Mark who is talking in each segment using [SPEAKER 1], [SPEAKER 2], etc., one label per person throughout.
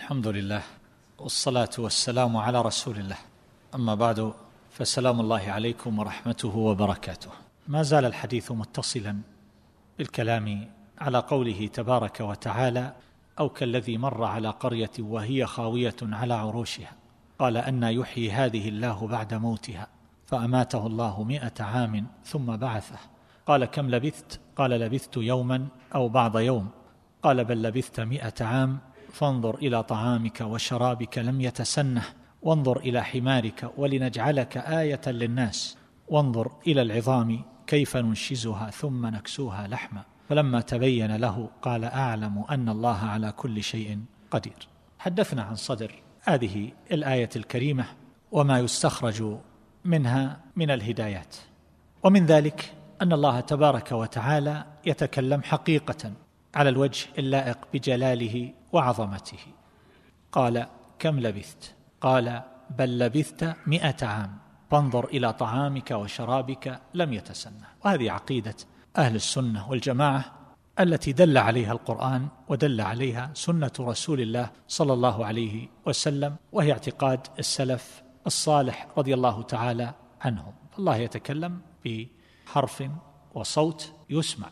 [SPEAKER 1] الحمد لله والصلاة والسلام على رسول الله، أما بعد، فسلام الله عليكم ورحمته وبركاته. ما زال الحديث متصلا بالكلام على قوله تبارك وتعالى: أو كالذي مر على قرية وهي خاوية على عروشها قال أنى يحيي هذه الله بعد موتها فأماته الله 100 عام ثم بعثه قال كم لبثت؟ قال لبثت يوما أو بعض يوم قال بل لبثت 100 عام فانظر إلى طعامك وشرابك لم يتسنه وانظر إلى حمارك ولنجعلك آية للناس وانظر إلى العظام كيف ننشزها ثم نكسوها لحما فلما تبين له قال أعلم أن الله على كل شيء قدير. حدثنا عن صدر هذه الآية الكريمة وما يستخرج منها من الهدايات، ومن ذلك أن الله تبارك وتعالى يتكلم حقيقة على الوجه اللائق بجلاله وعظمته. قال كم لبثت؟ قال بل لبثت 100 عام فانظر إلى طعامك وشرابك لم يتسنه. وهذه عقيدة أهل السنة والجماعة التي دل عليها القرآن ودل عليها سنة رسول الله صلى الله عليه وسلم، وهي اعتقاد السلف الصالح رضي الله تعالى عنهم. الله يتكلم بحرف وصوت يسمع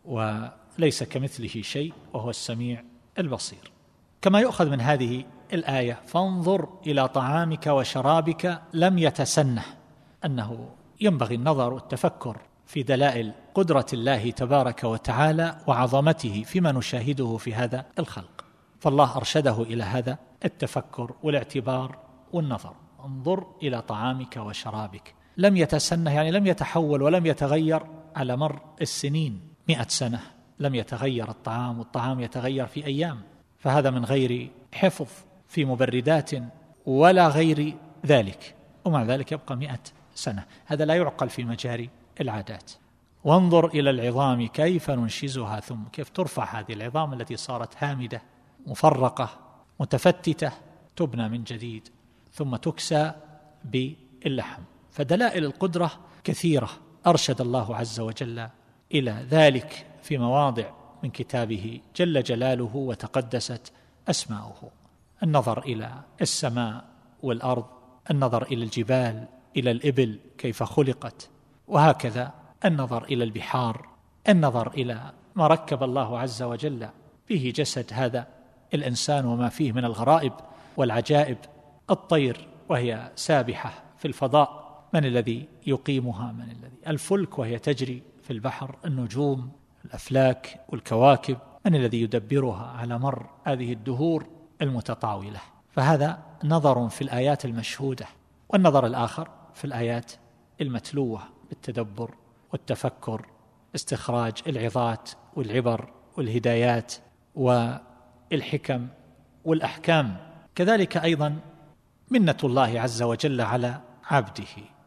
[SPEAKER 1] وليس كمثله شيء وهو السميع البصير. كما يؤخذ من هذه الآية فانظر إلى طعامك وشرابك لم يتسنه أنه ينبغي النظر والتفكر في دلائل قدرة الله تبارك وتعالى وعظمته فيما نشاهده في هذا الخلق، فالله أرشده إلى هذا التفكر والاعتبار والنظر. انظر إلى طعامك وشرابك لم يتسنه، يعني لم يتحول ولم يتغير على مر السنين. 100 سنة لم يتغير الطعام، والطعام يتغير في أيام، فهذا من غير حفظ في مبردات ولا غير ذلك، ومع ذلك يبقى 100 سنة. هذا لا يعقل في مجاري العادات. وانظر إلى العظام كيف ننشزها، ثم كيف ترفع هذه العظام التي صارت هامدة مفرقة متفتتة، تبنى من جديد ثم تكسى باللحم. فدلائل القدرة كثيرة أرشد الله عز وجل إلى ذلك في مواضع من كتابه جل جلاله وتقدست أسماؤه. النظر إلى السماء والأرض، النظر إلى الجبال، إلى الإبل كيف خلقت، وهكذا النظر إلى البحار، النظر إلى ما ركب الله عز وجل به جسد هذا الإنسان وما فيه من الغرائب والعجائب. الطير وهي سابحة في الفضاء، من الذي يقيمها؟ من الذي؟ الفلك وهي تجري في البحر، النجوم، الأفلاك والكواكب، من الذي يدبرها على مر هذه الدهور المتطاولة؟ فهذا نظر في الآيات المشهودة، والنظر الآخر في الآيات المتلوة بالتدبر والتفكر، استخراج العظات والعبر والهدايات والحكم والأحكام. كذلك أيضا منة الله عز وجل على عبده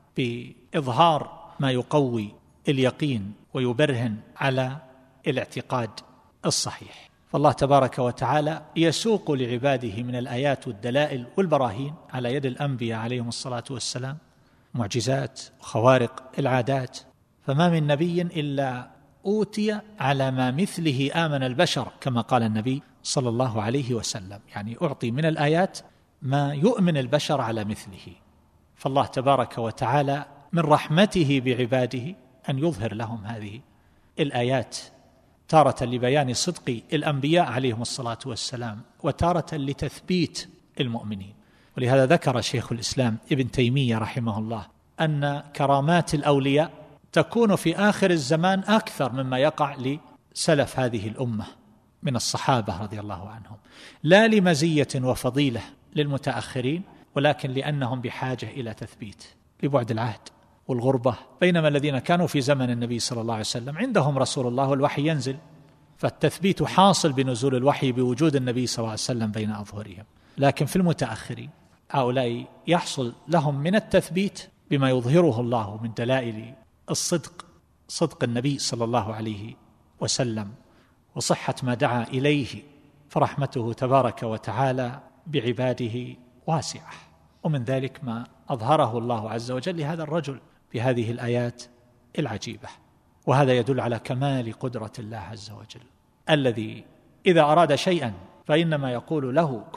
[SPEAKER 1] بإظهار ما يقوي اليقين ويبرهن على الاعتقاد الصحيح. فالله تبارك وتعالى يسوق لعباده من الآيات والدلائل والبراهين على يد الأنبياء عليهم الصلاة والسلام معجزات وخوارق العادات، فما من نبي إلا أوتي على ما مثله آمن البشر، كما قال النبي صلى الله عليه وسلم، يعني أعطي من الآيات ما يؤمن البشر على مثله. فالله تبارك وتعالى من رحمته بعباده أن يظهر لهم هذه الآيات، تارة لبيان صدق الأنبياء عليهم الصلاة والسلام، وتارة لتثبيت المؤمنين. ولهذا ذكر شيخ الإسلام ابن تيمية رحمه الله أن كرامات الأولياء تكون في آخر الزمان أكثر مما يقع لسلف هذه الأمة من الصحابة رضي الله عنهم، لا لمزية وفضيلة للمتأخرين، ولكن لأنهم بحاجة إلى تثبيت لبعد العهد والغربة. بينما الذين كانوا في زمن النبي صلى الله عليه وسلم عندهم رسول الله والوحي ينزل، فالتثبيت حاصل بنزول الوحي بوجود النبي صلى الله عليه وسلم بين أظهرهم. لكن في المتأخرين هؤلاء يحصل لهم من التثبيت بما يظهره الله من دلائل الصدق، صدق النبي صلى الله عليه وسلم وصحة ما دعا إليه، فرحمته تبارك وتعالى بعباده واسعة. ومن ذلك ما أظهره الله عز وجل لهذا الرجل بهذه الآيات العجيبة. وهذا يدل على كمال قدرة الله عز وجل، الذي إذا أراد شيئا فإنما يقول له كن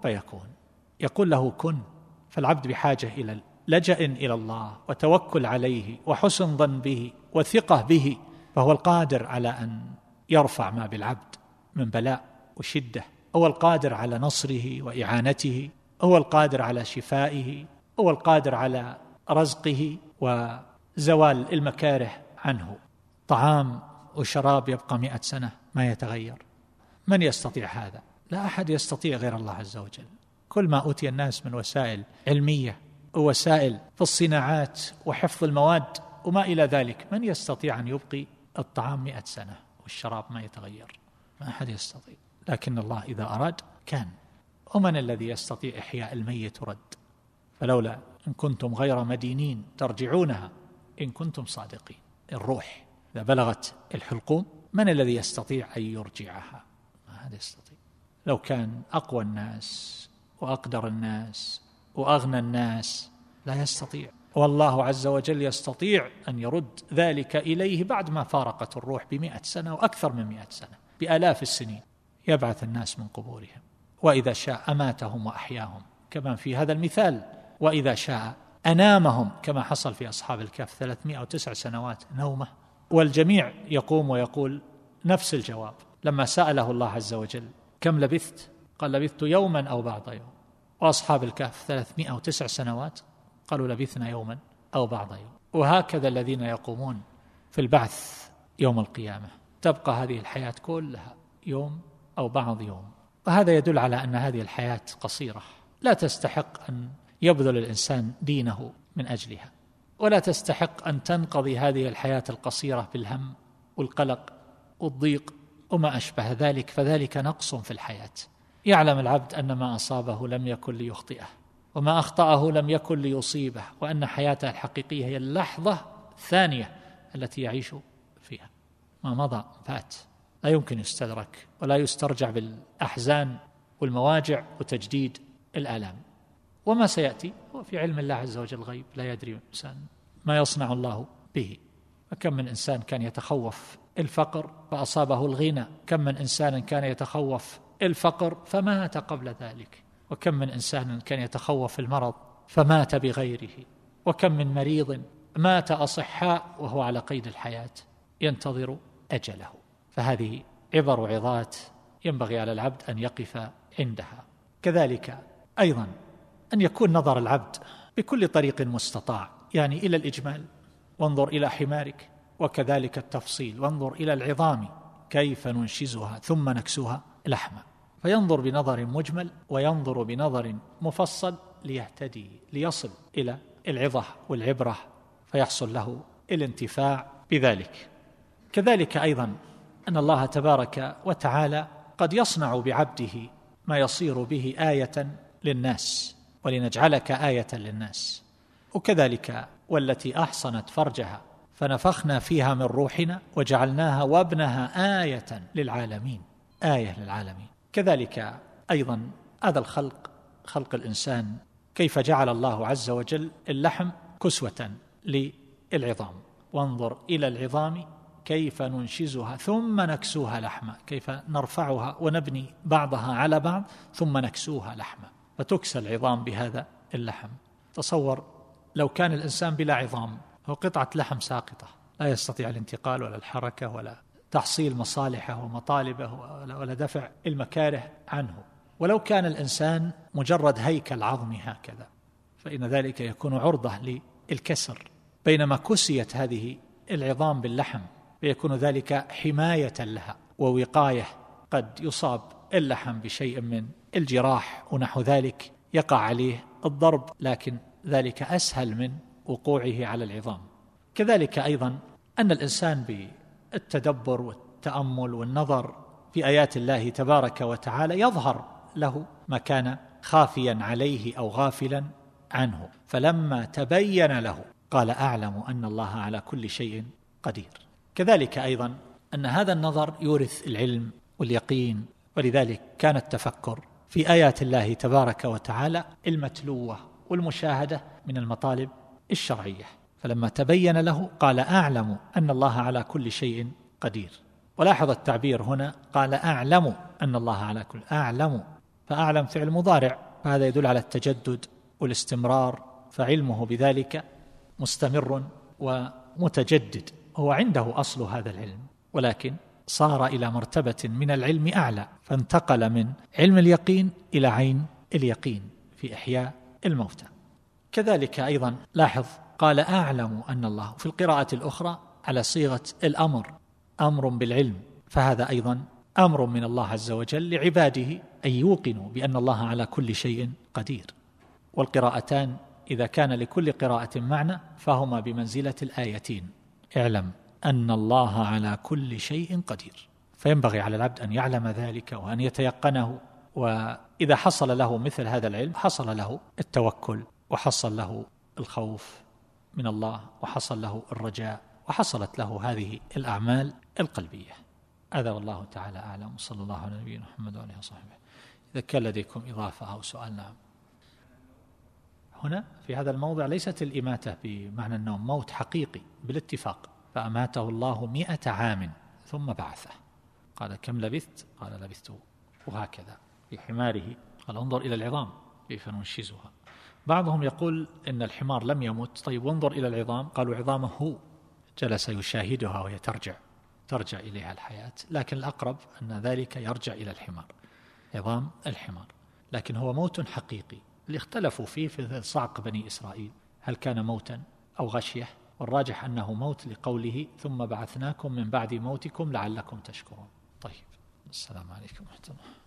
[SPEAKER 1] فيكون، يقول له كن. فالعبد بحاجة إلى لجأ إلى الله وتوكل عليه وحسن ظن به وثقة به، فهو القادر على أن يرفع ما بالعبد من بلاء وشدة، هو القادر على نصره وإعانته، هو القادر على شفائه، هو القادر على رزقه وزوال المكاره عنه. طعام وشراب يبقى 100 سنة ما يتغير، من يستطيع هذا؟ لا أحد يستطيع غير الله عز وجل. كل ما أوتي الناس من وسائل علمية ووسائل في الصناعات وحفظ المواد وما إلى ذلك، من يستطيع أن يبقي الطعام 100 سنة والشراب ما يتغير؟ ما أحد يستطيع، لكن الله إذا أراد كان. ومن الذي يستطيع إحياء الميت رد؟ فلولا إن كنتم غير مدينين ترجعونها إن كنتم صادقين. الروح إذا بلغت الحلقوم من الذي يستطيع أن يرجعها؟ ما أحد يستطيع. لو كان أقوى الناس وأقدر الناس وأغنى الناس لا يستطيع، والله عز وجل يستطيع أن يرد ذلك إليه بعد ما فارقت الروح ب100 سنة وأكثر من 100 سنة، بآلاف السنين، يبعث الناس من قبورهم، وإذا شاء أماتهم وأحياهم كما في هذا المثال، وإذا شاء أنامهم كما حصل في أصحاب الكهف 309 سنوات نومة، والجميع يقوم ويقول نفس الجواب. لما سأله الله عز وجل كم لبثت؟ قال لبثت يوما أو بعض يوم. وأصحاب الكهف 309 سنوات قالوا لبثنا يوما أو بعض يوم. وهكذا الذين يقومون في البعث يوم القيامة تبقى هذه الحياة كلها يوم أو بعض يوم. وهذا يدل على أن هذه الحياة قصيرة، لا تستحق أن يبذل الإنسان دينه من أجلها، ولا تستحق أن تنقضي هذه الحياة القصيرة بالهم والقلق والضيق وما أشبه ذلك، فذلك نقص في الحياة. يعلم العبد أن ما أصابه لم يكن ليخطئه، وما أخطأه لم يكن ليصيبه، وأن حياته الحقيقية هي اللحظة الثانية التي يعيش فيها. ما مضى فات، لا يمكن يستدرك ولا يسترجع بالأحزان والمواجع وتجديد الآلام. وما سيأتي هو في علم الله عز وجل غيب، لا يدري الإنسان ما يصنع الله به. فكم من إنسان كان يتخوف الفقر فأصابه الغنى، كم من إنسان كان يتخوف الفقر فمات قبل ذلك، وكم من إنسان كان يتخوف المرض فمات بغيره، وكم من مريض مات أصحاء وهو على قيد الحياة ينتظر أجله. فهذه عبر وعظات ينبغي على العبد أن يقف عندها. كذلك أيضا أن يكون نظر العبد بكل طريق مستطاع، يعني إلى الإجمال، وانظر إلى حمارك، وكذلك التفصيل، وانظر إلى العظام كيف ننشزها ثم نكسوها لحما. فينظر بنظر مجمل وينظر بنظر مفصل ليهتدي، ليصل إلى العظة والعبرة فيحصل له الانتفاع بذلك. كذلك أيضا أن الله تبارك وتعالى قد يصنع بعبده ما يصير به آية للناس، ولنجعلك آية للناس. وكذلك والتي أحصنت فرجها فنفخنا فيها من روحنا وجعلناها وابنها آية للعالمين، آية للعالمين. كذلك أيضا هذا الخلق، خلق الإنسان، كيف جعل الله عز وجل اللحم كسوة للعظام، وانظر إلى العظام كيف ننشزها ثم نكسوها لحما، كيف نرفعها ونبني بعضها على بعض ثم نكسوها لحما، فتكسى العظام بهذا اللحم. تصور لو كان الإنسان بلا عظام، هو قطعة لحم ساقطة لا يستطيع الانتقال ولا الحركة ولا تحصيل مصالحه ومطالبه ولا دفع المكاره عنه. ولو كان الإنسان مجرد هيكل عظمي هكذا فإن ذلك يكون عرضة للكسر، بينما كسيت هذه العظام باللحم فيكون ذلك حماية لها ووقاية. قد يصاب اللحم بشيء من الجراح ونحو ذلك يقع عليه الضرب، لكن ذلك أسهل من وقوعه على العظام. كذلك أيضا أن الإنسان بالتدبر والتأمل والنظر في آيات الله تبارك وتعالى يظهر له ما كان خافيا عليه أو غافلا عنه، فلما تبين له قال أعلم أن الله على كل شيء قدير. كذلك أيضا أن هذا النظر يورث العلم واليقين، ولذلك كان التفكر في آيات الله تبارك وتعالى المتلوة والمشاهدة من المطالب الشرعية. فلما تبين له قال أعلم أن الله على كل شيء قدير. ولاحظ التعبير هنا، قال أعلم أن الله على كل، أعلم، فأعلم فعل مضارع، فهذا يدل على التجدد والاستمرار، فعلمه بذلك مستمر ومتجدد، هو عنده أصل هذا العلم، ولكن صار إلى مرتبة من العلم أعلى، فانتقل من علم اليقين إلى عين اليقين في إحياء الموتى. كذلك أيضا لاحظ قال أعلم أن الله، في القراءة الأخرى على صيغة الأمر، أمر بالعلم، فهذا أيضا أمر من الله عز وجل لعباده أن يوقنوا بأن الله على كل شيء قدير. والقراءتان إذا كان لكل قراءة معنى فهما بمنزلة الآيتين، اعلم أن الله على كل شيء قدير، فينبغي على العبد أن يعلم ذلك وأن يتيقنه، وإذا حصل له مثل هذا العلم حصل له التوكل، وحصل له الخوف من الله، وحصل له الرجاء، وحصلت له هذه الأعمال القلبية. هذا والله تعالى أعلم، صلى الله على نبينا محمد وعلى آله وصحبه. إذا كان لديكم إضافة أو سؤال. نعم. هنا في هذا الموضع ليست الإماتة بمعنى النوم، موت حقيقي بالاتفاق، فأماته الله 100 عام ثم بعثه. قال كم لبثت؟ قال لبثت، وهكذا في حماره، قال انظر إلى العظام كيف ننشزها. بعضهم يقول إن الحمار لم يمت، طيب وانظر إلى العظام، قالوا عظامه هو جلس يشاهدها وهي ترجع إليها الحياة، لكن الأقرب أن ذلك يرجع إلى الحمار، عظام الحمار، لكن هو موت حقيقي. اللي اختلفوا فيه في صعق بني إسرائيل، هل كان موتا أو غشية، والراجح أنه موت لقوله ثم بعثناكم من بعد موتكم لعلكم تشكرون. طيب، السلام عليكم ورحمة الله.